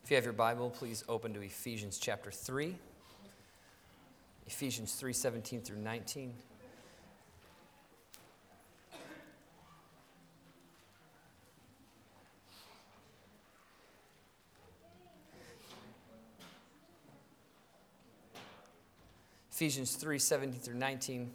If you have your Bible, please open to Ephesians chapter 3. Ephesians 3:17 through 19. Ephesians 3:17 through 19.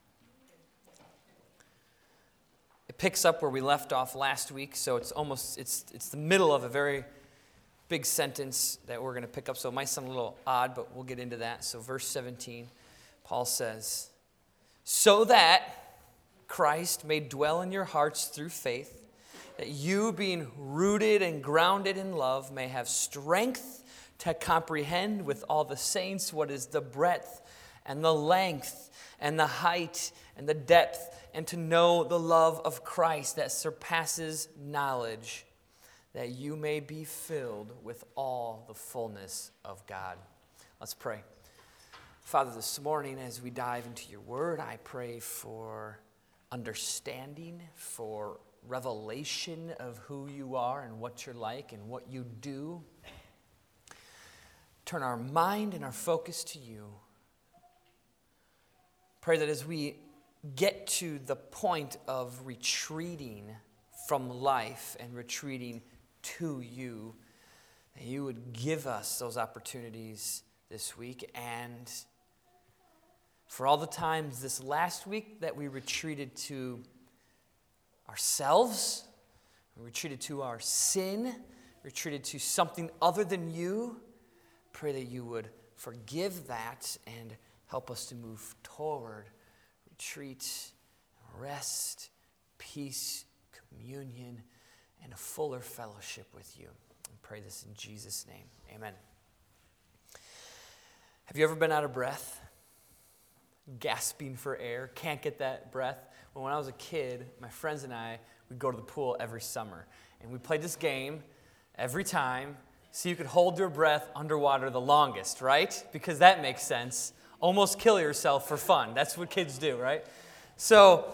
It picks up where we left off last week, so it's the middle of a very big sentence that we're going to pick up, so it might sound a little odd, but we'll get into that. So verse 17, Paul says, "So that Christ may dwell in your hearts through faith, that you, being rooted and grounded in love, may have strength to comprehend with all the saints what is the breadth and the length and the height and the depth, and to know the love of Christ that surpasses knowledge, that you may be filled with all the fullness of God." Let's pray. Father, this morning as we dive into your word, I pray for understanding, for revelation of who you are and what you're like and what you do. Turn our mind and our focus to you. Pray that as we get to the point of retreating from life and retreating to you, that you would give us those opportunities this week, and for all the times this last week that we retreated to ourselves, we retreated to our sin, retreated to something other than you, pray that you would forgive that and help us to move toward retreat, rest, peace, communion, and a fuller fellowship with you. I pray this in Jesus' name. Amen. Have you ever been out of breath? Gasping for air, can't get that breath? Well, when I was a kid, my friends and I would go to the pool every summer. And we played this game every time so you could hold your breath underwater the longest, right? Because that makes sense. Almost kill yourself for fun. That's what kids do, right? So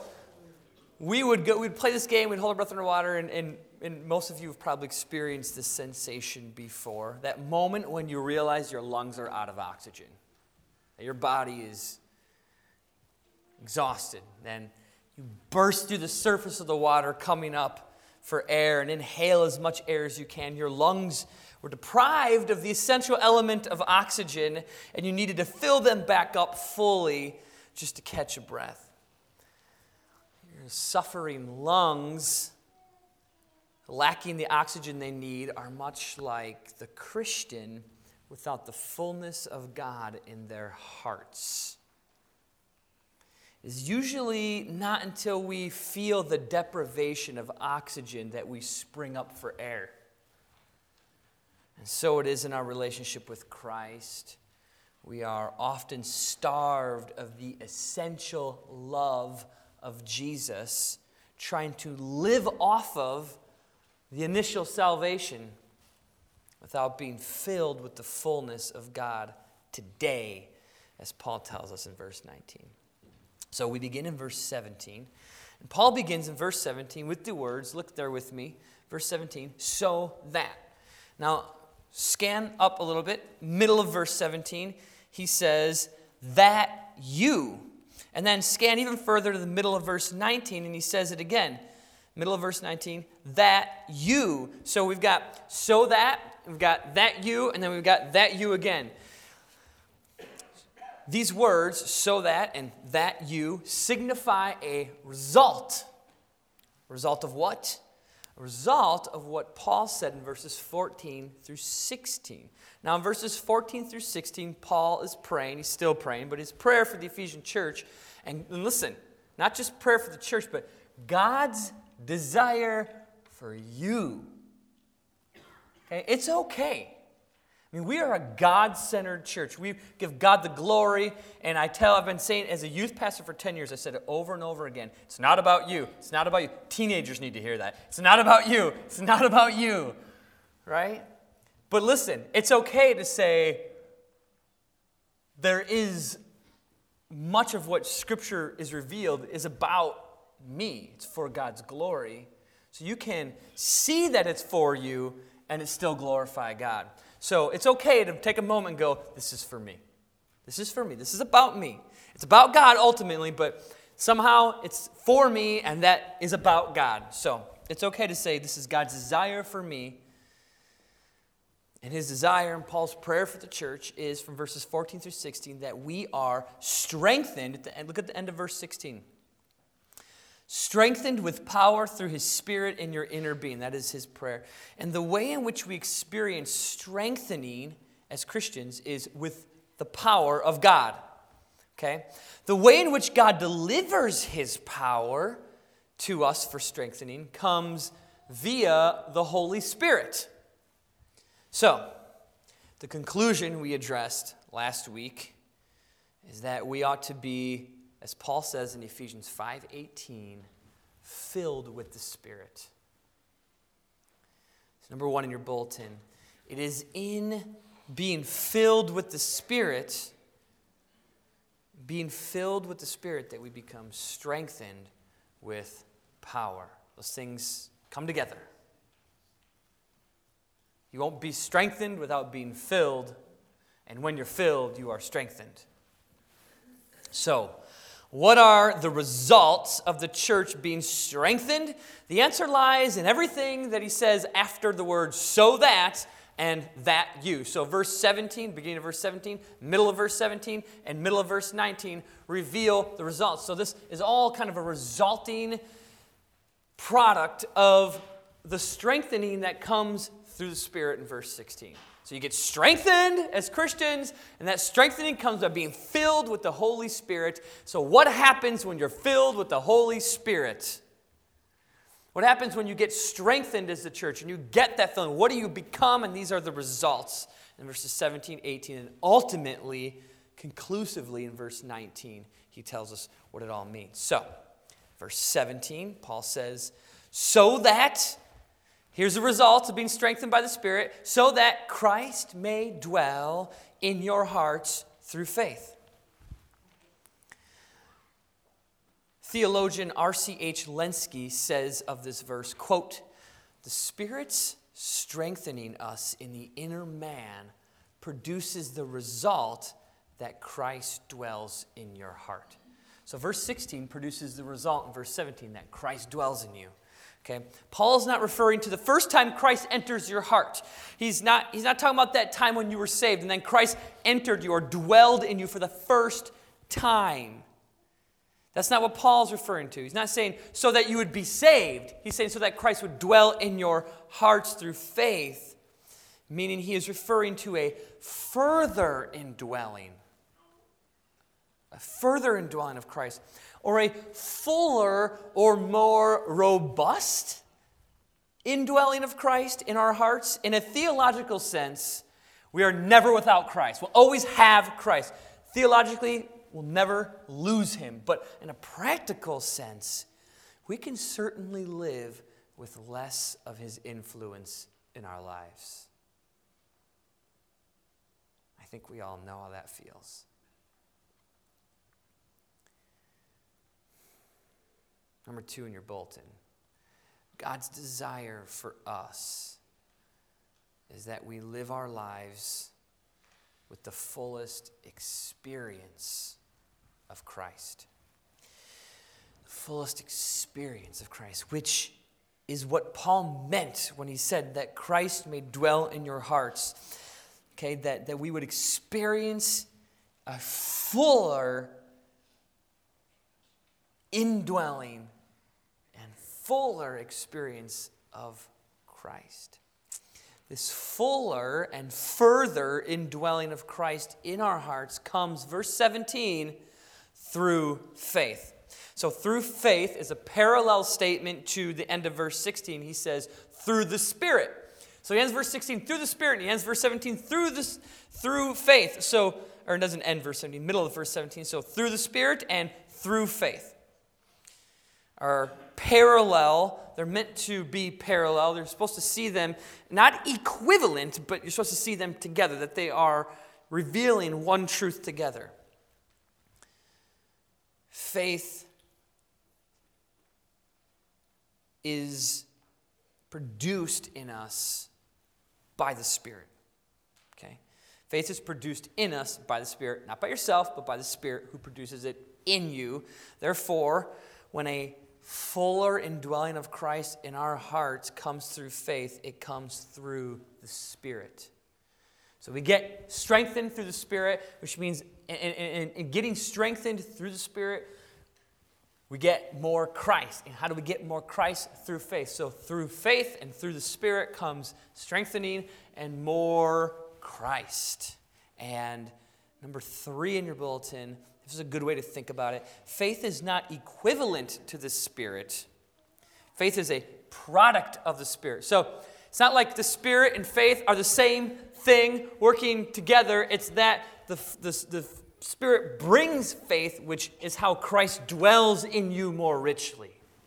we'd play this game, we'd hold our breath underwater, and most of you have probably experienced this sensation before. That moment when you realize your lungs are out of oxygen. That your body is exhausted. Then you burst through the surface of the water coming up for air and inhale as much air as you can. Your lungs were deprived of the essential element of oxygen, and you needed to fill them back up fully just to catch a breath. Your suffering lungs, lacking the oxygen they need, are much like the Christian without the fullness of God in their hearts. It's usually not until we feel the deprivation of oxygen that we spring up for air. And so it is in our relationship with Christ. We are often starved of the essential love of Jesus, trying to live off of the initial salvation without being filled with the fullness of God today, as Paul tells us in verse 19. So we begin in verse 17. And Paul begins in verse 17 with the words, look there with me, verse 17, "so that." Now, scan up a little bit, middle of verse 17, he says, "that you." And then scan even further to the middle of verse 19, and he says it again. Middle of verse 19, "that you." So we've got "so that," we've got "that you," and then we've got "that you" again. These words, "so that" and "that you," signify a result. Result of what? A result of what Paul said in verses 14 through 16. Now in verses 14 through 16, Paul is praying. He's still praying, but his prayer for the Ephesian church, and listen, not just prayer for the church, but God's desire for you. Okay? It's okay. I mean, we are a God-centered church. We give God the glory, and I've been saying as a youth pastor for 10 years, I said it over and over again. It's not about you. It's not about you. Teenagers need to hear that. It's not about you. It's not about you. Right? But listen, it's okay to say there is much of what Scripture is revealed is about me. It's for God's glory. So you can see that it's for you and it still glorify God. So it's okay to take a moment and go, this is for me. This is for me. This is about me. It's about God ultimately, but somehow it's for me, and that is about God. So it's okay to say this is God's desire for me. And his desire and Paul's prayer for the church is from verses 14 through 16 that we are strengthened. At the end, look at the end of verse 16. Strengthened with power through his Spirit in your inner being. That is his prayer. And the way in which we experience strengthening as Christians is with the power of God. Okay? The way in which God delivers his power to us for strengthening comes via the Holy Spirit. So, the conclusion we addressed last week is that we ought to be, as Paul says in Ephesians 5:18, filled with the Spirit. So number one in your bulletin, it is in being filled with the Spirit, that we become strengthened with power. Those things come together. You won't be strengthened without being filled, and when you're filled, you are strengthened. So, what are the results of the church being strengthened? The answer lies in everything that he says after the word "so that" and "that you." So verse 17, beginning of verse 17, middle of verse 17, and middle of verse 19 reveal the results. So this is all kind of a resulting product of the strengthening that comes through the Spirit in verse 16. So you get strengthened as Christians, and that strengthening comes by being filled with the Holy Spirit. So what happens when you're filled with the Holy Spirit? What happens when you get strengthened as the church and you get that filling? What do you become? And these are the results in verses 17, 18, and ultimately, conclusively in verse 19, he tells us what it all means. So, verse 17, Paul says, so that... Here's the result of being strengthened by the Spirit, so that Christ may dwell in your hearts through faith. Theologian R.C.H. Lenski says of this verse, quote, the Spirit's strengthening us in the inner man produces the result that Christ dwells in your heart. So verse 16 produces the result in verse 17, that Christ dwells in you. Okay, Paul's not referring to the first time Christ enters your heart. He's not talking about that time when you were saved and then Christ entered you or dwelled in you for the first time. That's not what Paul's referring to. He's not saying so that you would be saved. He's saying so that Christ would dwell in your hearts through faith, meaning he is referring to a further indwelling. A further indwelling of Christ. Or a fuller or more robust indwelling of Christ in our hearts. In a theological sense, we are never without Christ. We'll always have Christ. Theologically, we'll never lose him. But in a practical sense, we can certainly live with less of his influence in our lives. I think we all know how that feels. Number 2 in your bulletin. God's desire for us is that we live our lives with the fullest experience of Christ. The fullest experience of Christ, which is what Paul meant when he said that Christ may dwell in your hearts. Okay, that we would experience a fuller indwelling and fuller experience of Christ. This fuller and further indwelling of Christ in our hearts comes, verse 17, through faith. So through faith is a parallel statement to the end of verse 16. He says, through the Spirit. So he ends verse 16 through the Spirit, and he ends verse 17 through faith. So, or it doesn't end verse 17, middle of verse 17. So through the Spirit and through faith are parallel. They're meant to be parallel. You're supposed to see them not equivalent, but you're supposed to see them together, that they are revealing one truth together. Faith is produced in us by the Spirit. Okay? Faith is produced in us by the Spirit, not by yourself, but by the Spirit who produces it in you. Therefore, when a fuller indwelling of Christ in our hearts comes through faith, it comes through the Spirit. So we get strengthened through the Spirit, which means in getting strengthened through the Spirit, we get more Christ. And how do we get more Christ? Through faith. So through faith and through the Spirit comes strengthening and more Christ. And number 3 in your bulletin, this is a good way to think about it. Faith is not equivalent to the Spirit. Faith is a product of the Spirit. So it's not like the Spirit and faith are the same thing working together. It's that the Spirit brings faith, which is how Christ dwells in you more richly.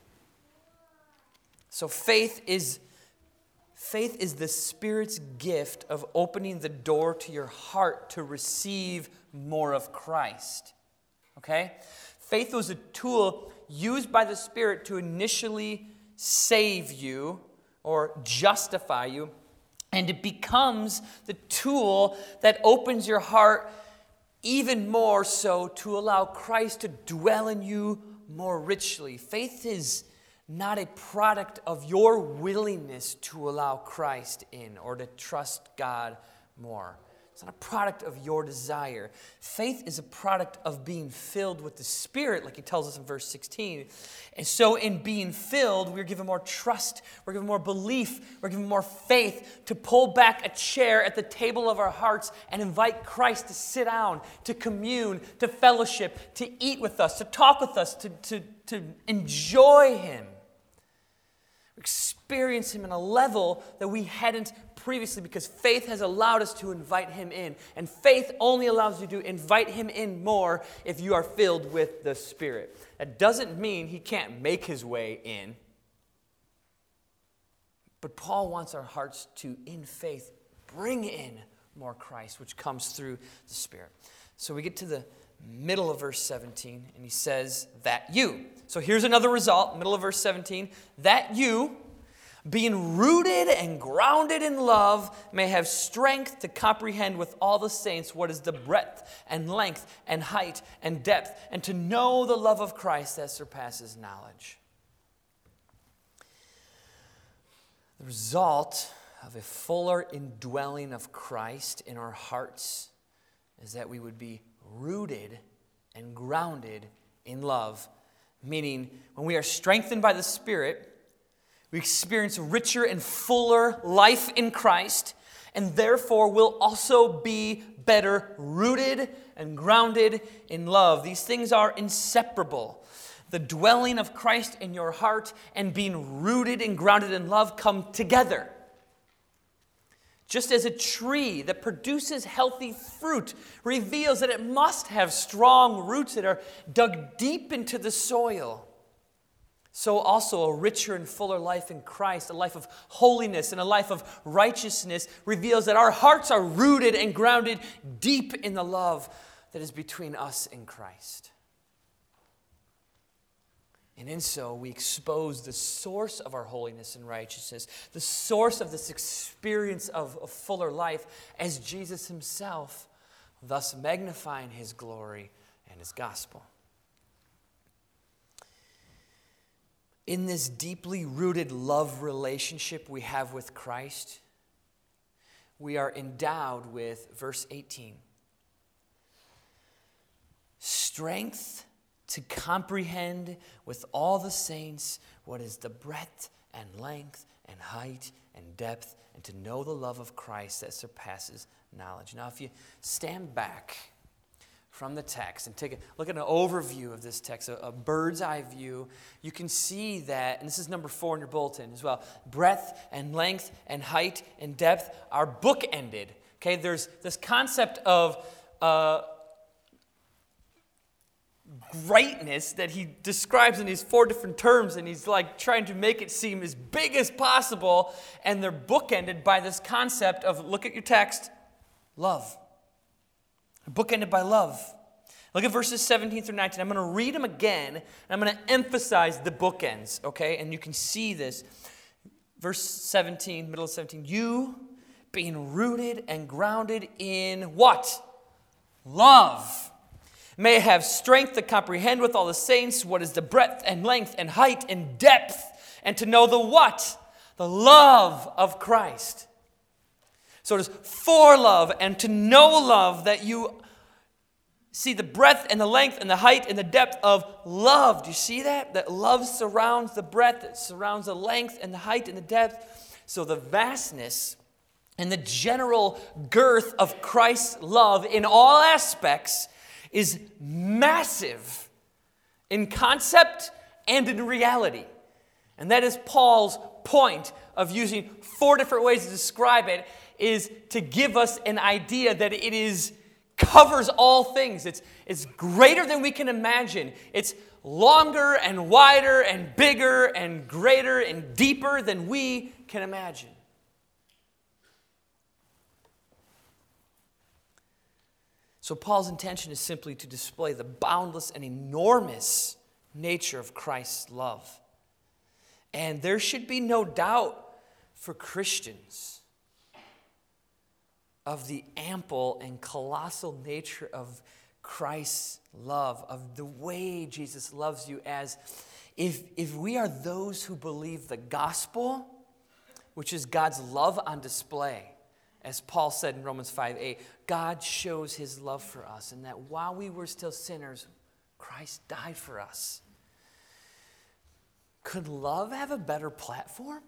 So faith is the Spirit's gift of opening the door to your heart to receive more of Christ. Okay? Faith was a tool used by the Spirit to initially save you or justify you, and it becomes the tool that opens your heart even more so to allow Christ to dwell in you more richly. Faith is not a product of your willingness to allow Christ in or to trust God more. It's not a product of your desire. Faith is a product of being filled with the Spirit, like he tells us in verse 16. And so in being filled, we're given more trust, we're given more belief, we're given more faith to pull back a chair at the table of our hearts and invite Christ to sit down, to commune, to fellowship, to eat with us, to talk with us, to enjoy Him. Experience Him in a level that we hadn't previously, because faith has allowed us to invite Him in. And faith only allows you to invite Him in more if you are filled with the Spirit. That doesn't mean He can't make His way in. But Paul wants our hearts to, in faith, bring in more Christ, which comes through the Spirit. So we get to the middle of verse 17, and he says, that you. So here's another result, middle of verse 17. That you, being rooted and grounded in love, may have strength to comprehend with all the saints what is the breadth and length and height and depth, and to know the love of Christ that surpasses knowledge. The result of a fuller indwelling of Christ in our hearts is that we would be rooted and grounded in love. Meaning, when we are strengthened by the Spirit, we experience a richer and fuller life in Christ, and therefore will also be better rooted and grounded in love. These things are inseparable. The dwelling of Christ in your heart and being rooted and grounded in love come together. Just as a tree that produces healthy fruit reveals that it must have strong roots that are dug deep into the soil, so also a richer and fuller life in Christ, a life of holiness and a life of righteousness, reveals that our hearts are rooted and grounded deep in the love that is between us and Christ. And in so, we expose the source of our holiness and righteousness, the source of this experience of a fuller life as Jesus Himself, thus magnifying His glory and His gospel. In this deeply rooted love relationship we have with Christ, we are endowed with, verse 18, strength to comprehend with all the saints what is the breadth and length and height and depth, and to know the love of Christ that surpasses knowledge. Now, if you stand back from the text and take a look at an overview of this text, a bird's eye view, you can see that, and this is number 4 in your bulletin as well, breadth and length and height and depth are bookended. Okay, there's this concept of greatness that he describes in these 4 different terms, and he's like trying to make it seem as big as possible, and they're bookended by this concept of, look at your text, love. Bookended by love. Look at verses 17 through 19. I'm going to read them again, and I'm going to emphasize the bookends, okay? And you can see this. Verse 17, middle of 17, you, being rooted and grounded in what? Love. May have strength to comprehend with all the saints what is the breadth and length and height and depth, and to know the what? The love of Christ. So it is for love and to know love that you see the breadth and the length and the height and the depth of love. Do you see that? That love surrounds the breadth, it surrounds the length and the height and the depth. So the vastness and the general girth of Christ's love in all aspects is massive in concept and in reality. And that is Paul's point of using 4 different ways to describe it, is to give us an idea that it covers all things. It's greater than we can imagine. It's longer and wider and bigger and greater and deeper than we can imagine. So Paul's intention is simply to display the boundless and enormous nature of Christ's love. And there should be no doubt for Christians of the ample and colossal nature of Christ's love, of the way Jesus loves you, as if we are those who believe the gospel, which is God's love on display. As Paul said in Romans 5:8, God shows his love for us, and that while we were still sinners, Christ died for us. Could love have a better platform?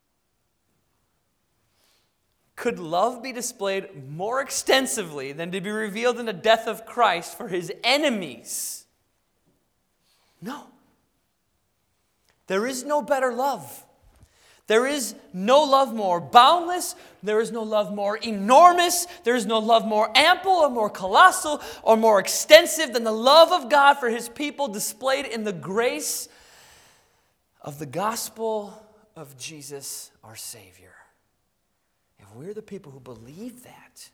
Could love be displayed more extensively than to be revealed in the death of Christ for his enemies? No. There is no better love. There is no love more boundless. There is no love more enormous. There is no love more ample or more colossal or more extensive than the love of God for his people displayed in the grace of the gospel of Jesus, our Savior. If we're the people who believe that,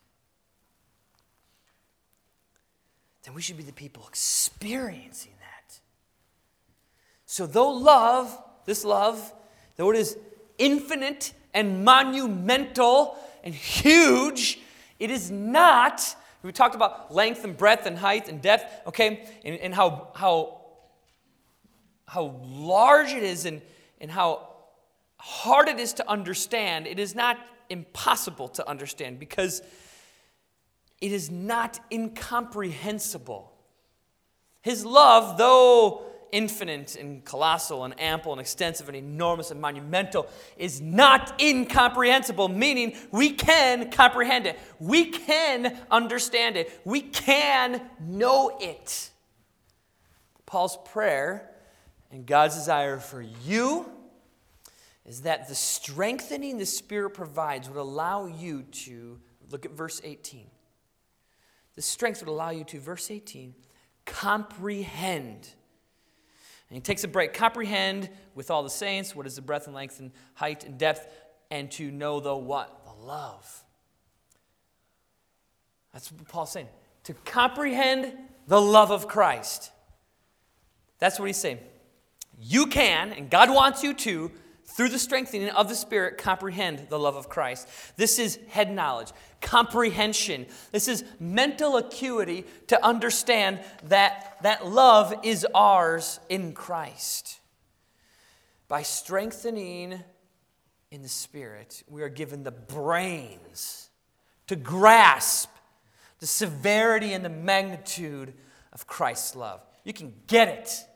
then we should be the people experiencing that. So though this love, though it is infinite and monumental and huge, it is not, we talked about length and breadth and height and depth, okay, and how large it is and how hard it is to understand. It is not impossible to understand because it is not incomprehensible. His love, though infinite and colossal and ample and extensive and enormous and monumental, is not incomprehensible, meaning we can comprehend it. We can understand it. We can know it. Paul's prayer and God's desire for you is that the strengthening the Spirit provides would allow you to, look at verse 18. The strength would allow you to, verse 18, comprehend. And he takes a break. Comprehend with all the saints what is the breadth and length and height and depth, and to know the what? The love. That's what Paul's saying. To comprehend the love of Christ. That's what he's saying. You can, and God wants you to, through the strengthening of the Spirit, comprehend the love of Christ. This is head knowledge, comprehension. This is mental acuity to understand that love is ours in Christ. By strengthening in the Spirit, we are given the brains to grasp the severity and the magnitude of Christ's love. You can get it.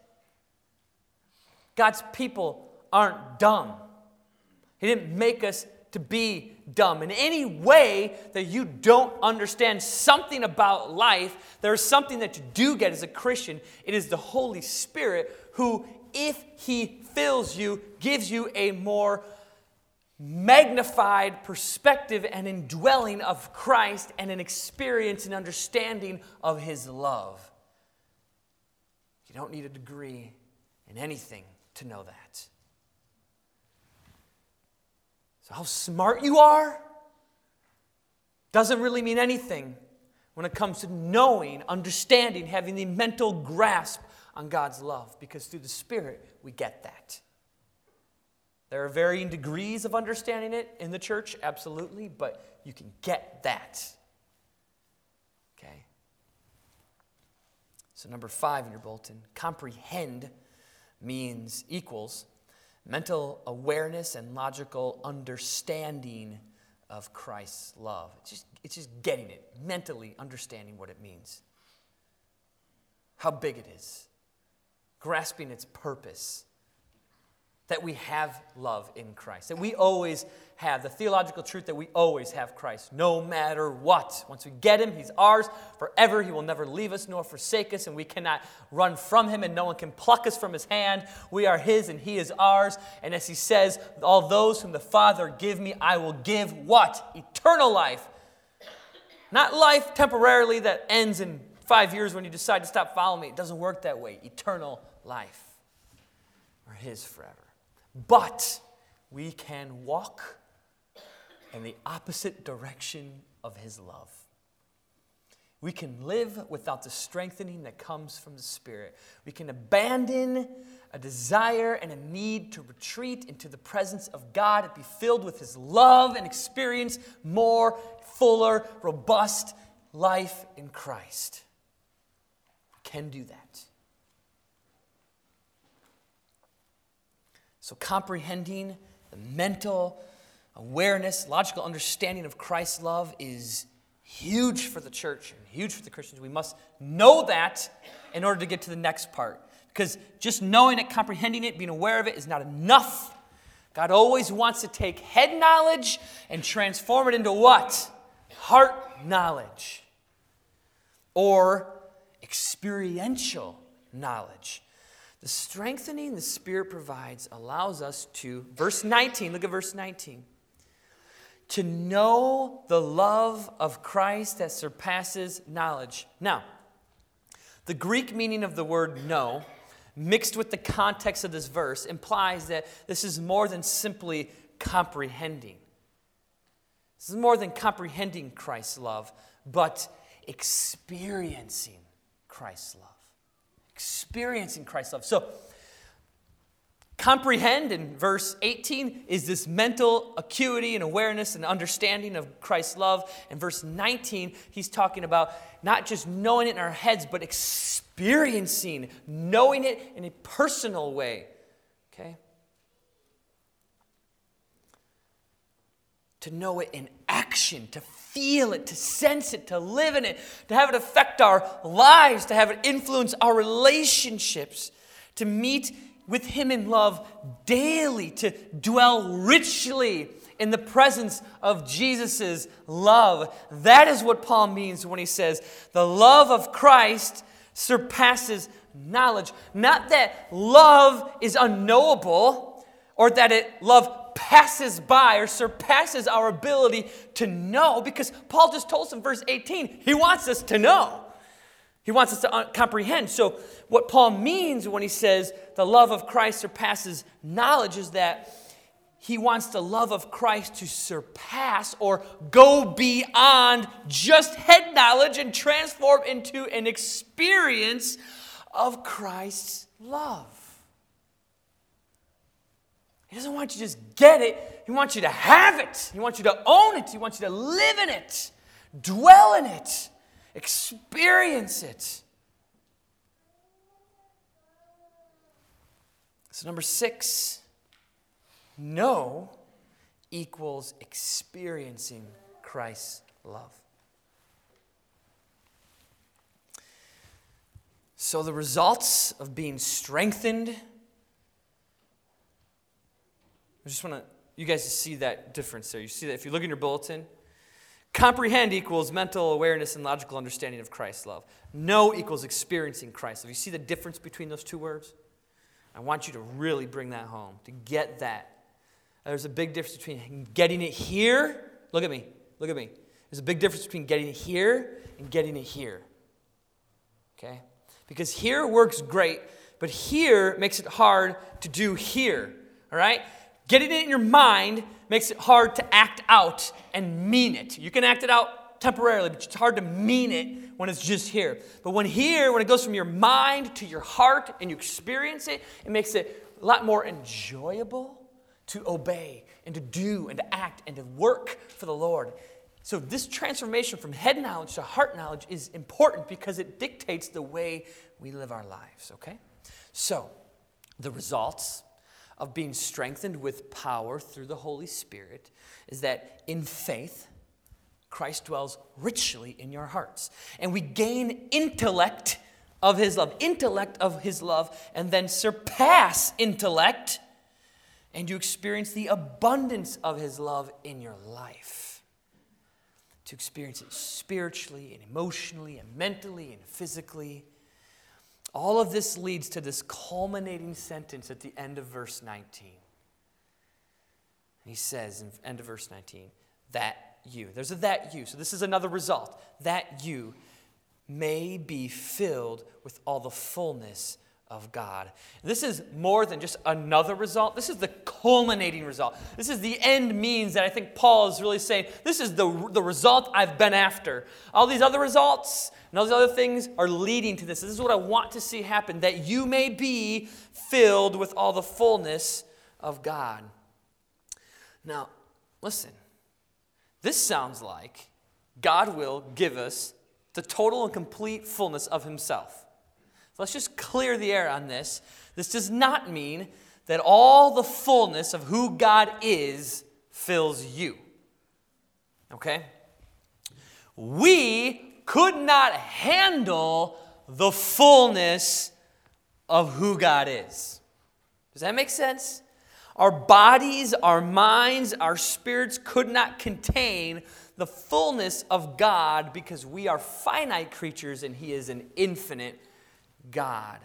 God's people aren't dumb. He didn't make us to be dumb. In any way that you don't understand something about life, there is something that you do get as a Christian. It is the Holy Spirit who, if he fills you, gives you a more magnified perspective and indwelling of Christ and an experience and understanding of his love. You don't need a degree in anything to know that. So how smart you are doesn't really mean anything when it comes to knowing, understanding, having the mental grasp on God's love, because through the Spirit we get that. There are varying degrees of understanding it in the church, absolutely, but you can get that. Okay? So number 5 in your bulletin, comprehend equals mental awareness and logical understanding of Christ's love. It's just getting it, mentally understanding what it means. How big it is. Grasping its purpose. That we have love in Christ. That we always have. The theological truth that we always have Christ. No matter what. Once we get him, he's ours forever. He will never leave us nor forsake us. And we cannot run from him. And no one can pluck us from his hand. We are his and he is ours. And as he says, all those whom the Father give me, I will give what? Eternal life. Not life temporarily that ends in 5 years when you decide to stop following me. It doesn't work that way. Eternal life. We're his forever. But we can walk in the opposite direction of his love. We can live without the strengthening that comes from the Spirit. We can abandon a desire and a need to retreat into the presence of God and be filled with his love and experience more, fuller, robust life in Christ. We can do that. So comprehending the mental awareness, logical understanding of Christ's love is huge for the church and huge for the Christians. We must know that in order to get to the next part. Because just knowing it, comprehending it, being aware of it is not enough. God always wants to take head knowledge and transform it into what? Heart knowledge. Or experiential knowledge. The strengthening the Spirit provides allows us to, verse 19, look at verse 19. To know the love of Christ that surpasses knowledge. Now, the Greek meaning of the word know, mixed with the context of this verse, implies that this is more than simply comprehending. This is more than comprehending Christ's love, but experiencing Christ's love. Experiencing Christ's love. So, comprehend in verse 18 is this mental acuity and awareness and understanding of Christ's love. In verse 19, he's talking about not just knowing it in our heads, but experiencing, knowing it in a personal way. Okay? To know it in action, to feel it, to sense it, to live in it, to have it affect our lives, to have it influence our relationships, to meet with him in love daily, to dwell richly in the presence of Jesus' love. That is what Paul means when he says, the love of Christ surpasses knowledge. Not that love is unknowable, or that love passes by or surpasses our ability to know, because Paul just told us in verse 18, he wants us to know. He wants us to comprehend. So what Paul means when he says the love of Christ surpasses knowledge is that he wants the love of Christ to surpass or go beyond just head knowledge and transform into an experience of Christ's love. He doesn't want you to just get it. He wants you to have it. He wants you to own it. He wants you to live in it, dwell in it, experience it. So number 6, know equals experiencing Christ's love. So the results of being strengthened, I just want you guys to see that difference there. You see that if you look in your bulletin, comprehend equals mental awareness and logical understanding of Christ's love. Know equals experiencing Christ's love. You see the difference between those two words? I want you to really bring that home, to get that. There's a big difference between getting it here. Look at me. Look at me. There's a big difference between getting it here and getting it here. Okay? Because here works great, but here makes it hard to do here. All right? Getting it in your mind makes it hard to act out and mean it. You can act it out temporarily, but it's hard to mean it when it's just here. But when it goes from your mind to your heart and you experience it, it makes it a lot more enjoyable to obey and to do and to act and to work for the Lord. So this transformation from head knowledge to heart knowledge is important because it dictates the way we live our lives, okay? So the results of being strengthened with power through the Holy Spirit is that in faith, Christ dwells richly in your hearts. And we gain intellect of his love, and then surpass intellect, and you experience the abundance of his love in your life. To experience it spiritually and emotionally and mentally and physically. All of this leads to this culminating sentence at the end of verse 19. He says in the end of verse 19, that you. There's a that you. So this is another result. That you may be filled with all the fullness of God. This is more than just another result. This is the culminating result. This is the end means that I think Paul is really saying, this is the result I've been after. All these other results and all these other things are leading to this. This is what I want to see happen, that you may be filled with all the fullness of God. Now, listen. This sounds like God will give us the total and complete fullness of himself. So let's just clear the air on this. This does not mean that all the fullness of who God is fills you. Okay? We could not handle the fullness of who God is. Does that make sense? Our bodies, our minds, our spirits could not contain the fullness of God because we are finite creatures and he is an infinite God.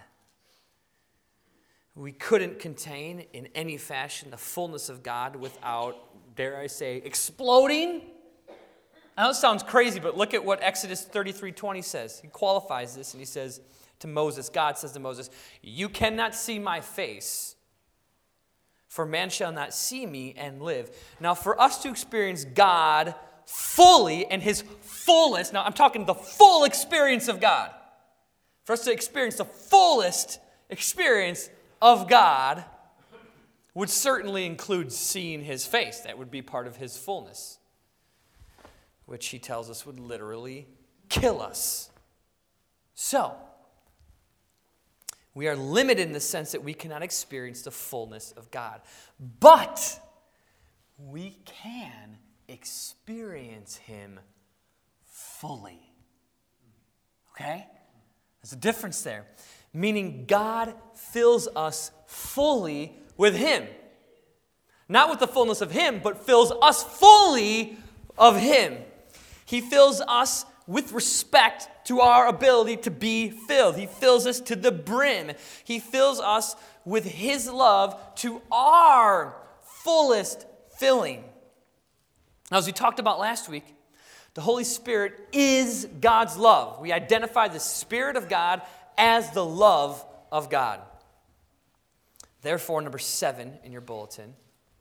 We couldn't contain in any fashion the fullness of God without, dare I say, exploding. I know it sounds crazy, but look at what Exodus 33:20 says. He qualifies this and he says to Moses, God says to Moses, you cannot see my face, for man shall not see me and live. Now, for us to experience God fully and his fullest, now I'm talking the full experience of God. For us to experience the fullest experience of God would certainly include seeing his face. That would be part of his fullness, which he tells us would literally kill us. So, we are limited in the sense that we cannot experience the fullness of God. But we can experience him fully. Okay? There's a difference there. Meaning God fills us fully with him. Not with the fullness of him, but fills us fully of him. He fills us with respect to our ability to be filled. He fills us to the brim. He fills us with his love to our fullest filling. Now, as we talked about last week, the Holy Spirit is God's love. We identify the Spirit of God as the love of God. Therefore, number 7 in your bulletin.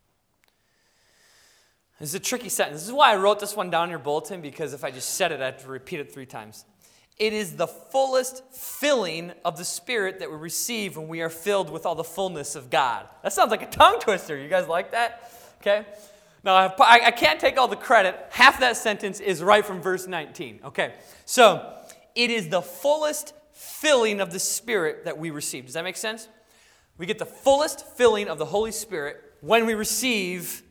This is a tricky sentence. This is why I wrote this one down in your bulletin, because if I just said it, I have to repeat it 3 times. It is the fullest filling of the Spirit that we receive when we are filled with all the fullness of God. That sounds like a tongue twister. You guys like that? Okay. Now, I can't take all the credit. Half that sentence is right from verse 19. Okay. So, it is the fullest filling of the Spirit that we receive. Does that make sense? We get the fullest filling of the Holy Spirit when we receive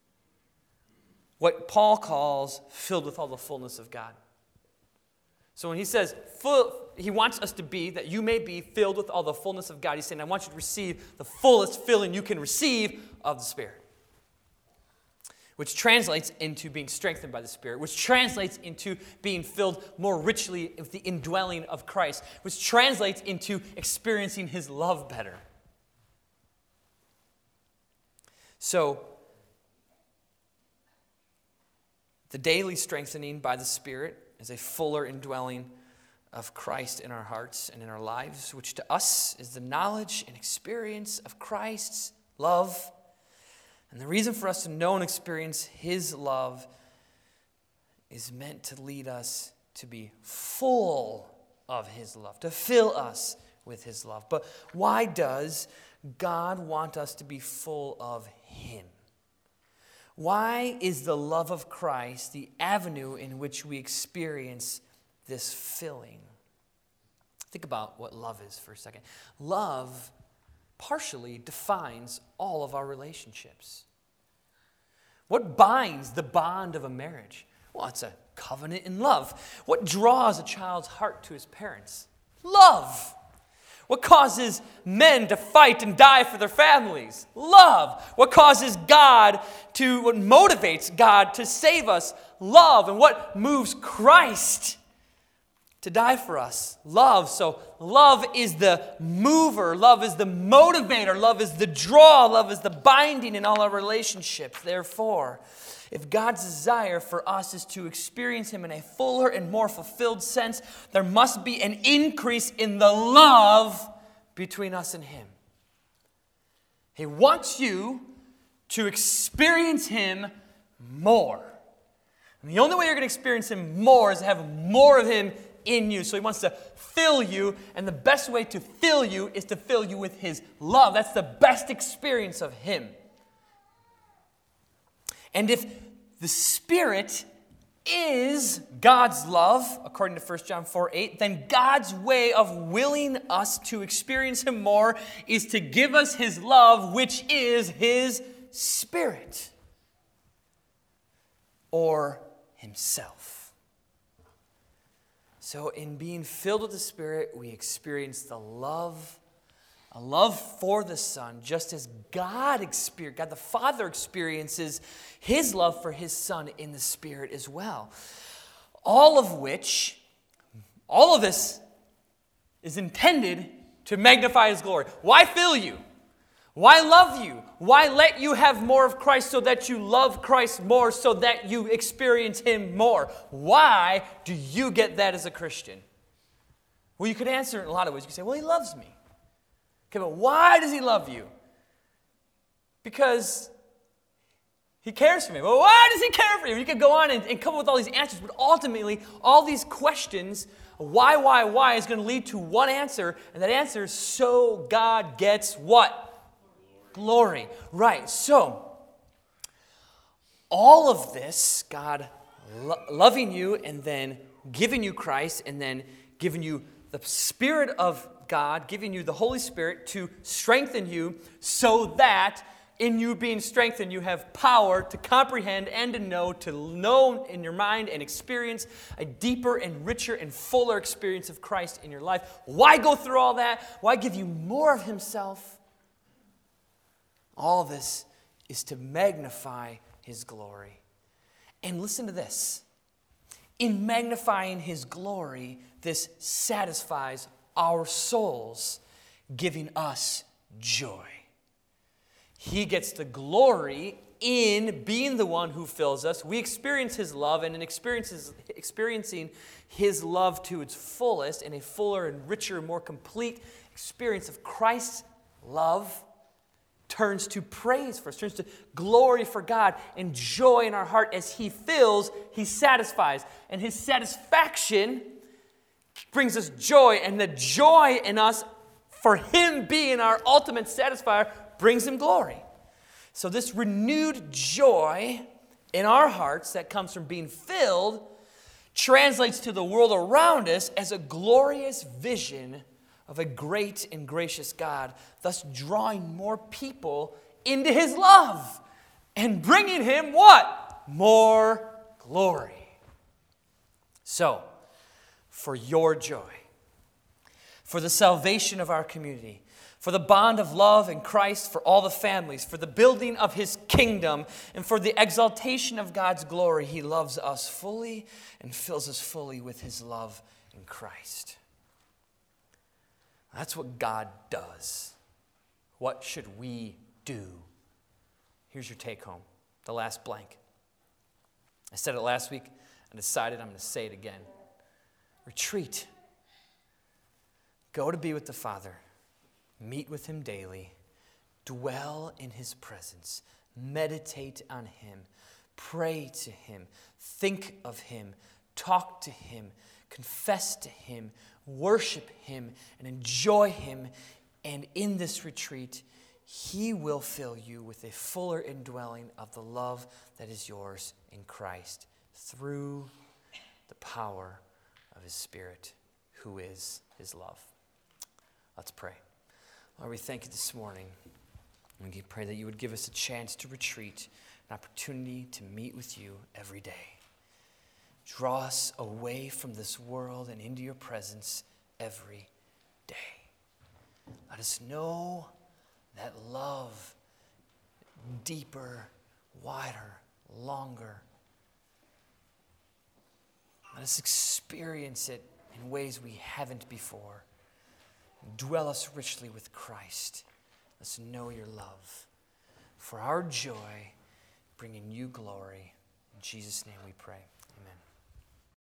what Paul calls filled with all the fullness of God. So when he says, he wants us to be, that you may be filled with all the fullness of God, he's saying, I want you to receive the fullest filling you can receive of the Spirit. Which translates into being strengthened by the Spirit, which translates into being filled more richly with the indwelling of Christ, which translates into experiencing his love better. So, the daily strengthening by the Spirit is a fuller indwelling of Christ in our hearts and in our lives, which to us is the knowledge and experience of Christ's love. And the reason for us to know and experience his love is meant to lead us to be full of his love, to fill us with his love. But why does God want us to be full of him. Why is the love of Christ the avenue in which we experience this filling? Think about what love is for a second. Love partially defines all of our relationships. What binds the bond of a marriage? Well, it's a covenant in love. What draws a child's heart to his parents? Love. What causes men to fight and die for their families? Love. What motivates God to save us? Love. And what moves Christ to die for us? Love. So love is the mover. Love is the motivator. Love is the draw. Love is the binding in all our relationships. Therefore, if God's desire for us is to experience him in a fuller and more fulfilled sense, there must be an increase in the love between us and him. He wants you to experience him more. And the only way you're going to experience him more is to have more of him in you. So he wants to fill you, and the best way to fill you is to fill you with his love. That's the best experience of him. And if the Spirit is God's love, according to 1 John 4:8, then God's way of willing us to experience him more is to give us his love, which is his Spirit, or himself. So in being filled with the Spirit, we experience a love for the Son, just as God the Father experiences his love for his Son in the Spirit as well. All of this is intended to magnify his glory. Why fill you? Why love you? Why let you have more of Christ so that you love Christ more, so that you experience him more? Why do you get that as a Christian? Well, you could answer it in a lot of ways. You could say, well, he loves me. Okay, but why does he love you? Because he cares for me. Well, why does he care for you? You could go on and come up with all these answers, but ultimately, all these questions, why, is going to lead to one answer, and that answer is so God gets what? Glory. Right, so all of this, God loving you and then giving you Christ and then giving you the Spirit of God, giving you the Holy Spirit to strengthen you so that in you being strengthened, you have power to comprehend and to know in your mind and experience a deeper and richer and fuller experience of Christ in your life. Why go through all that? Why give you more of himself? All of this is to magnify his glory. And listen to this. In magnifying his glory, this satisfies our souls, giving us joy. He gets the glory in being the one who fills us. We experience his love, and in experiencing his love to its fullest, in a fuller and richer, more complete experience of Christ's love, turns to praise for us, turns to glory for God, and joy in our heart as he fills, he satisfies. And his satisfaction brings us joy, and the joy in us for him being our ultimate satisfier brings him glory. So this renewed joy in our hearts that comes from being filled translates to the world around us as a glorious vision of a great and gracious God, thus drawing more people into his love and bringing him what? More glory. So, for your joy, for the salvation of our community, for the bond of love in Christ for all the families, for the building of his kingdom, and for the exaltation of God's glory, he loves us fully and fills us fully with his love in Christ. That's what God does. What should we do? Here's your take home, the last blank. I said it last week. I decided I'm going to say it again. Retreat. Go to be with the Father. Meet with him daily. Dwell in his presence. Meditate on him. Pray to him. Think of him. Talk to him. Confess to him. Worship him and enjoy him. And in this retreat, He will fill you with a fuller indwelling of the love that is yours in Christ through the power of his Spirit, who is his love. Let's pray. Lord, we thank you this morning. And we pray that you would give us a chance to retreat, an opportunity to meet with you every day. Draw us away from this world and into your presence every day. Let us know that love, deeper, wider, longer. Let us experience it in ways we haven't before. Dwell us richly with Christ. Let us know your love. For our joy, bringing you glory. In Jesus' name we pray. Amen.